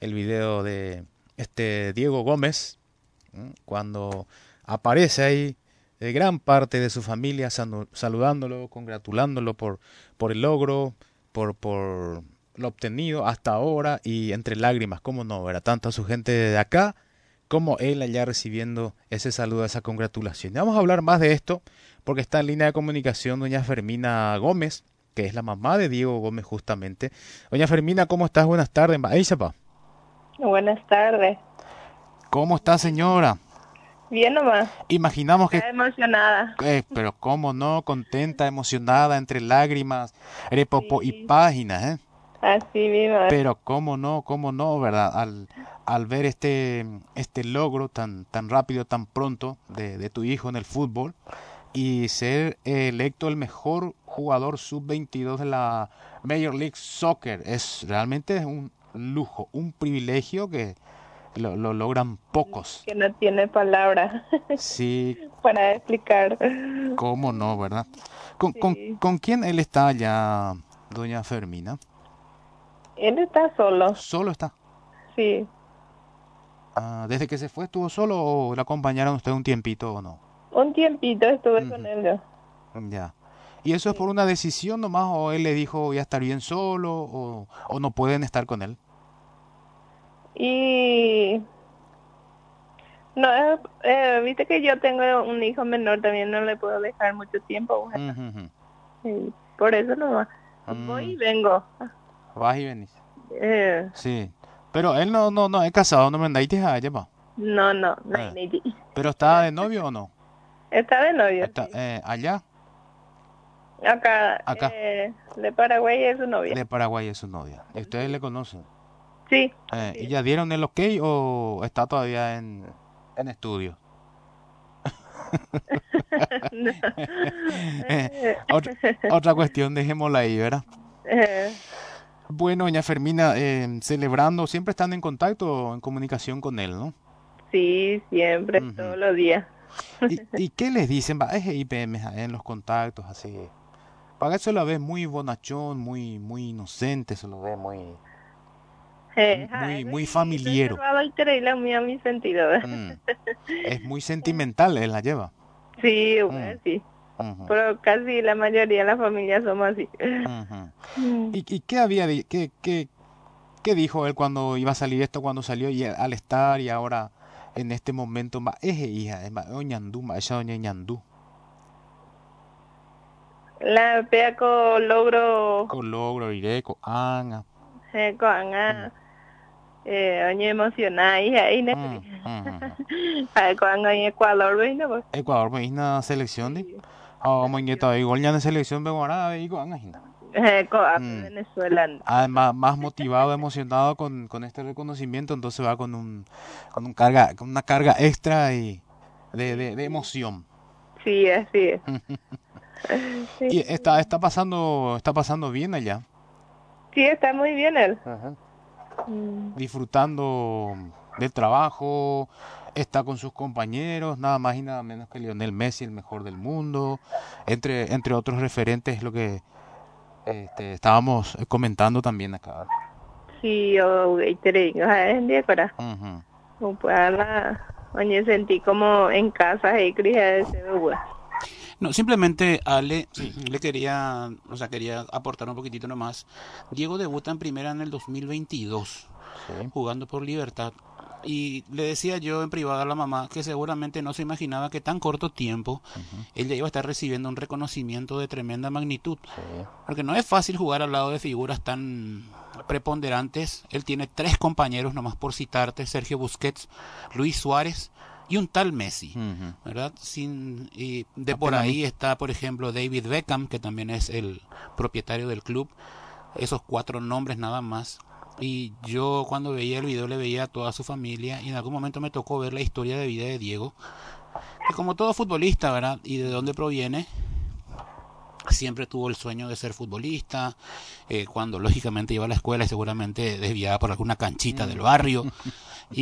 el video de Diego Gómez, cuando aparece ahí gran parte de su familia saludándolo, congratulándolo por el logro, por lo obtenido hasta ahora y entre lágrimas, cómo no, ¿verdad? Tanto a su gente de acá como él allá recibiendo ese saludo, esa congratulación. Y vamos a hablar más de esto porque está en línea de comunicación doña Fermina Gómez, que es la mamá de Diego Gómez justamente. Doña Fermina, ¿cómo estás? Buenas tardes. Ahí, sepa. Buenas tardes. ¿Cómo está, señora? Bien nomás. Imaginamos que, Está emocionada. pero cómo no, contenta, emocionada, entre lágrimas, repopo y Sí, páginas, ¿eh? así mismo. Pero cómo no, ¿verdad? Al ver este logro tan rápido, tan pronto de tu hijo en el fútbol y ser electo el mejor jugador sub-22 de la Major League Soccer, realmente es un lujo, un privilegio que lo logran pocos. Que no tiene palabras Sí, para explicar. cómo no, ¿verdad? Sí. ¿Con quién él está allá, doña Fermina? Él está solo. ¿Solo está? Sí. Ah, ¿desde que se fue estuvo solo o le acompañaron usted un tiempito o no? Un tiempito estuve con Ujú, él yo. ya. ¿Y eso es por Sí. una decisión nomás o él le dijo voy a estar bien solo o no pueden estar con él? Y no, viste que yo tengo un hijo menor, también no le puedo dejar mucho tiempo. Ujú, ujú. Sí. Por eso nomás. Voy Mm, y vengo. vas y venís. Eh, Sí. Pero él no es casado, no me andáis a llevar. no hay Eh, ni. ¿Pero está de novio o no? Está de novio, Está sí. allá, Acá, acá, de Paraguay es su novia. de Paraguay es su novia. ¿Y ustedes le Sí, conocen? sí, así ¿Y es. ya dieron el ok o está todavía en estudio? No. Eh, Eh, otra, otra cuestión, dejémosla ahí, ¿verdad? eh, Bueno, doña Fermina, celebrando, siempre están en contacto, en comunicación con él, ¿no? sí, siempre, Ujú. todos los días. ¿Y qué les dicen? Va, es IPM en los contactos, así. Para eso la ve muy bonachón, muy inocente, se lo ve muy Y familiero. reservado y terrible muy a mi sentido. Mm, es muy sentimental, él la lleva. Sí, Mm, bueno, sí. ujú, Pero casi la mayoría de la familia somos así. ujú. Mm. ¿Y qué había, qué dijo él cuando iba a salir esto, cuando salió y al estar y ahora en este momento, ma, eje hija, ma, o ñandú, ma, esa doña ñandú, La pea con logro, con logro, ireco, anga, con mm, oye emocionada y ahí no mm, mm. con en Ecuador bueno pues Ecuador, me una selección de, sí oh, moñeta, selección igual ya en selección, vengo ahora, y con anga, hina. con Mm. Venezuela Además, más motivado, emocionado con este reconocimiento, entonces va con una carga extra y sí de emoción. sí así es Y sí, está pasando bien allá. sí está muy bien él. Ajá. Mm. Disfrutando del trabajo, está con sus compañeros, nada más y nada menos que Lionel Messi, el mejor del mundo, entre otros referentes, lo que estábamos comentando también acá. Sí o en día para Ujú. para la oye sentí como en casa y cría ese bebé. No, simplemente Ale Sí, le quería, o sea, quería aportar un poquitito nomás. Diego debuta en primera en el 2022, sí. jugando por Libertad. Y le decía yo en privado a la mamá que seguramente no se imaginaba que tan corto tiempo Ujú. él ya iba a estar recibiendo un reconocimiento de tremenda magnitud. Sí. Porque no es fácil jugar al lado de figuras tan preponderantes. Él tiene tres compañeros, nomás por citarte: Sergio Busquets, Luis Suárez y un tal Messi, Ujú. ¿verdad? Y de por Apenas a mí. ahí está, por ejemplo, David Beckham, que también es el propietario del club. Esos cuatro nombres nada más. Y yo cuando veía el video le veía a toda su familia y en algún momento me tocó ver la historia de vida de Diego, que como todo futbolista, ¿verdad? Y de dónde proviene, siempre tuvo el sueño de ser futbolista, cuando lógicamente iba a la escuela y seguramente desviaba por alguna canchita del Mm. barrio. Y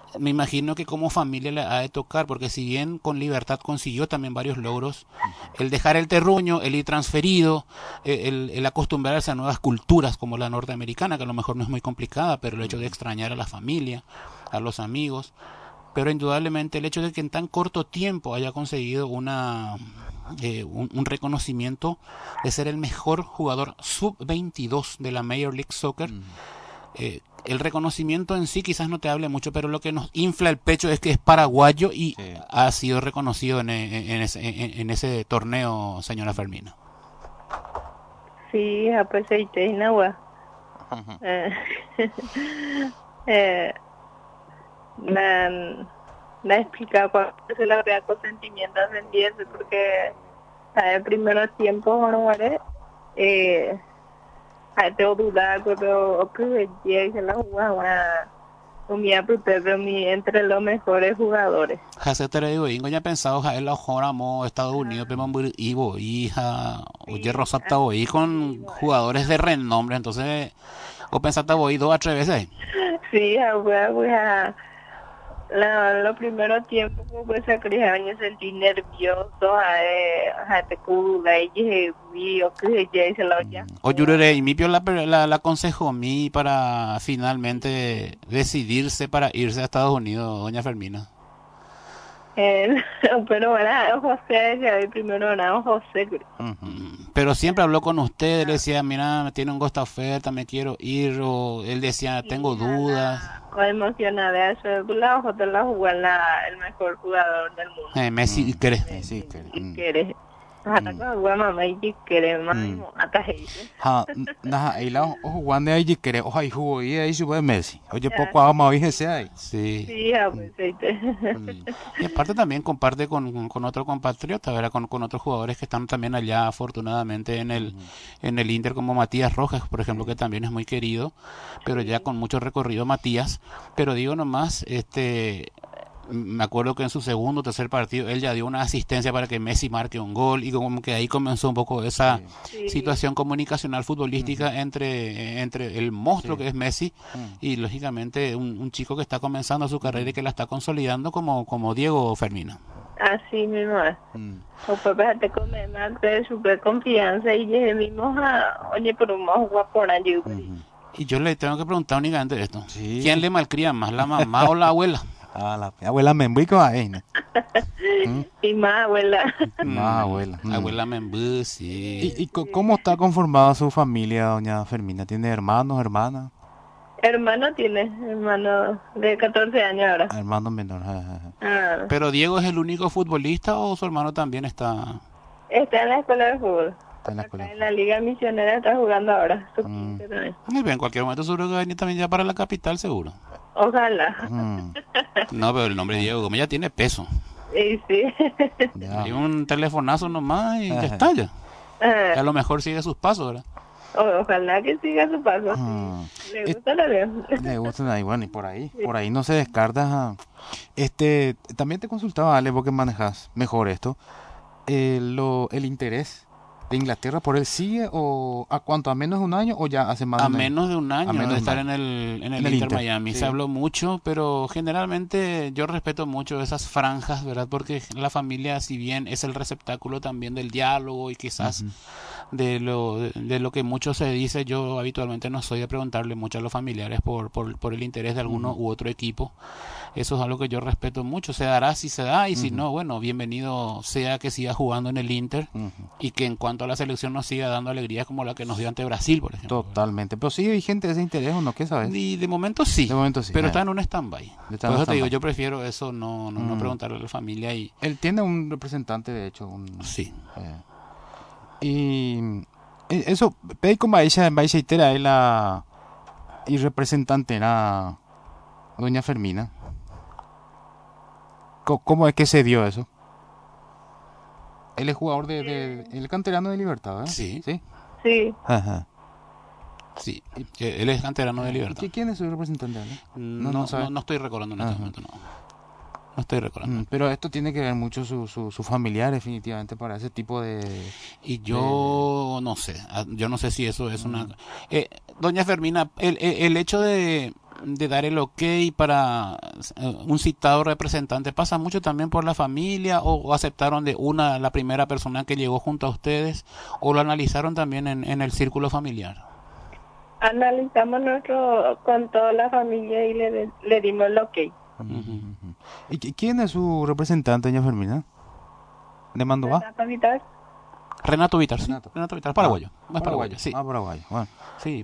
me imagino que como familia le ha de tocar, porque si bien con Libertad consiguió también varios logros, el dejar el terruño, el ir transferido, el acostumbrarse a nuevas culturas como la norteamericana, que a lo mejor no es muy complicada, pero el hecho de extrañar a la familia, a los amigos, pero indudablemente el hecho de que en tan corto tiempo haya conseguido un reconocimiento de ser el mejor jugador sub-22 de la Major League Soccer. El reconocimiento en sí quizás no te hable mucho, pero lo que nos infla el pecho es que es paraguayo y Sí. ha sido reconocido en ese torneo, señora Fermina. Sí, pues ahí te agua. Me ha explicado cuál es la real consentimiento ascendiente, porque el primer tiempo no vale tengo dudas, pero que llegue la jugada entre los mejores jugadores. Hace te digo, ingo ya pensado en la joramo Estados Unidos, pero Ivo, hija, oye Rosata voy con jugadores de renombre, entonces o pensaste voy 2 a 3 veces. Sí, los primeros tiempos pues se me sentí nervioso, te cuda y que ya se lo ya. O Yurere, y mi pio la aconsejó a mí para finalmente decidirse para irse a Estados Unidos, doña Fermina. Pero era José, ya primero era José. Pero siempre habló con usted, le decía, mira, me tiene un gusto oferta, me quiero ir, o él decía, tengo dudas. Emocionada, eso es la ojo de la jugar el mejor jugador del mundo. Messi cree. Messi cree. Y quiere. Mamá y quiere más hasta Ha, na ahí la ojo guande ahí quiere, ojo ahí jugó y ahí sube Messi. Oye, poco ama hoy ese ahí. Sí. Sí, pues Y aparte también comparte con otro compatriota, ¿verdad? Con otros jugadores que están también allá, afortunadamente, en el Inter, como Matías Rojas, por ejemplo, que también es muy querido, pero ya con mucho recorrido Matías. Pero digo nomás, me acuerdo que en su segundo o tercer partido él ya dio una asistencia para que Messi marque un gol, y como que ahí comenzó un poco esa situación comunicacional futbolística entre el monstruo que es Messi y lógicamente un chico que está comenzando su carrera y que la está consolidando como Diego Fermina. Así mismo es. O pues te come más de super confianza y ya mismo oye, por un más guapo allí. Y yo le tengo que preguntar únicamente esto. Sí. ¿Quién le malcría más, la mamá o la abuela? La abuela Membuico ahí, ¿no? Y más abuela. Más abuela. Abuela Membú, sí. ¿Y cómo está conformada su familia, doña Fermina? ¿Tiene hermanos, hermanas? Hermano de 14 años ahora. Hermanos menores. ¿Pero Diego es el único futbolista o su hermano también está? Está en la escuela de fútbol. Está en la escuela. En la Liga Misionera está jugando ahora. También. Muy bien, en cualquier momento seguro que va a venir también ya para la capital, seguro. Ojalá. No, pero el nombre de Diego, como ya tiene peso. Sí. Ya. Hay un telefonazo nomás y ya está ya. A lo mejor sigue sus pasos, ¿verdad? Ojalá que siga su paso. Sí. Le gusta la veo. Le gustan ahí, bueno, y por ahí no se descarta. También te consultaba, Ale, vos que manejas mejor esto, el interés de Inglaterra por él sigue, o a cuánto, a menos de un año o ya hace más de A un año. menos de un año menos de de un estar año. en el Inter Miami. sí. Se habló mucho, pero generalmente yo respeto mucho esas franjas, ¿verdad? Porque la familia, si bien es el receptáculo también del diálogo y quizás de lo que mucho se dice, yo habitualmente no soy de preguntarle mucho a los familiares por el interés de alguno u otro equipo. Eso es algo que yo respeto mucho. Se dará si se da, y si no, bueno, bienvenido sea que siga jugando en el Inter y que en cuanto a la selección nos siga dando alegrías como la que nos dio ante Brasil, por ejemplo. Totalmente. Pero sigue vigente ese interés, ¿o no? ¿Qué sabes? Y de momento sí. De momento sí. Pero está en un stand-by. Está Por en eso te digo, stand-by. yo prefiero eso, no preguntarle a la familia y Él tiene un representante, de hecho. sí. Y eso, pedí como ella itera la y representante era doña Fermina. ¿Cómo es que se dio eso? Él es jugador el canterano de Libertad, ¿verdad? Sí. ¿Sí? Sí. Ajá. Sí, él es canterano de Libertad. ¿Quién es su representante? No sabe. estoy recordando en este momento, no. No estoy recordando. Pero esto tiene que ver mucho su familiar, definitivamente, para ese tipo de... Y yo no sé si eso es una... Doña Fermina, el hecho de de dar el ok para un citado representante, ¿pasa mucho también por la familia o aceptaron de la primera persona que llegó junto a ustedes o lo analizaron también en el círculo familiar? Analizamos con toda la familia y le dimos el ok. Ujú. ¿Y quién es su representante, doña Fermina? ¿De mando va? Renata Vital. Renato Vitar, sí. Renato. Renato Vitar, paraguayo. Más Paraguayo, paraguayo, sí. paraguayo. Bueno. Sí.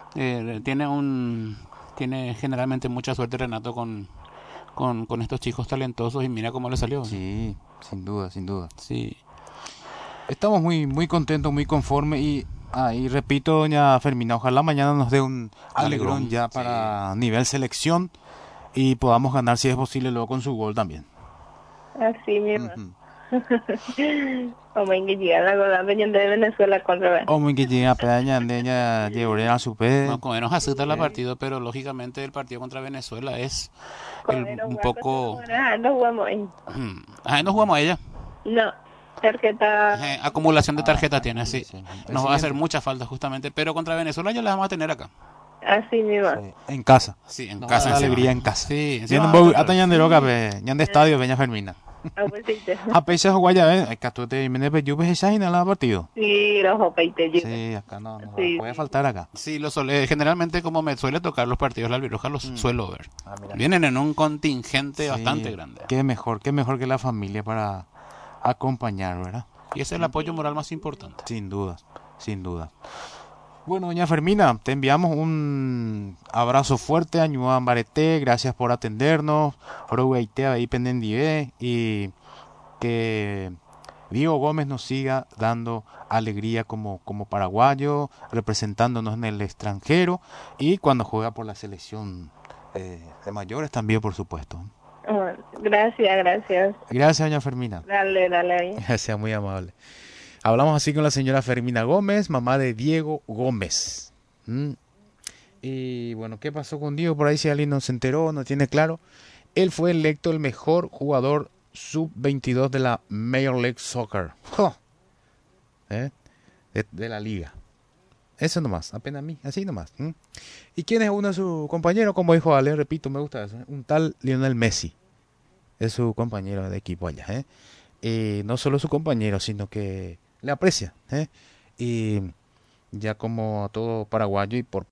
Tiene generalmente mucha suerte Renato con estos chicos talentosos y mira cómo le salió. Sí, sin duda, sin duda. Sí. Estamos muy, muy contentos, muy conformes y repito, doña Fermina, ojalá mañana nos dé un alegrón ya para nivel selección y podamos ganar si es posible luego con su gol también. Así mismo. Como en que llega la gola de Venezuela contra Como que llega a pedaña de ella llevaré a su pe. No, con menos acepta el partido, pero lógicamente el partido contra Venezuela es un poco... No jugamos ahí. No jugamos a ella. No, tarjeta... Acumulación de tarjeta tiene, sí. Sí. Nos va a hacer mucha falta justamente, pero contra Venezuela ya la vamos a tener acá. Así mismo. Sí, en casa. Sí, en Nos casa. da encima. alegría en casa. Sí, Tiene un encima- poco hasta ñanderoga pe, ñan de estadio doña Fermina. A pesar de guaya, que tú te viene pe yupe esa y nada partido. Sí, los hopeite. Sí, acá no Sí, puede sí. faltar acá. Sí, generalmente como me suele tocar los partidos de la albirroja los suelo ver. Mira. Vienen en un contingente Sí, bastante grande. Qué mejor que la familia para acompañar, ¿verdad? Y ese es el apoyo moral más importante. Sin duda, sin duda. Bueno, doña Fermina, te enviamos un abrazo fuerte a Ñuan Barete, gracias por atendernos, Oroguaitea ahí pendiente y que Diego Gómez nos siga dando alegría como paraguayo, representándonos en el extranjero y cuando juega por la selección de mayores también, por supuesto. Gracias. Gracias, doña Fermina. Dale ahí. Gracias, muy amable. Hablamos así con la señora Fermina Gómez, mamá de Diego Gómez. Y bueno, ¿qué pasó con Diego? Por ahí si alguien no se enteró, no tiene claro. Él fue electo el mejor jugador sub-22 de la Major League Soccer. De la liga. Eso nomás, apenas a mí, así nomás. ¿Y quién es uno de sus compañeros? Como dijo Ale, repito, me gusta eso. Un tal Lionel Messi. Es su compañero de equipo allá. Y no solo su compañero, sino que le aprecia. Y ya como a todo paraguayo y por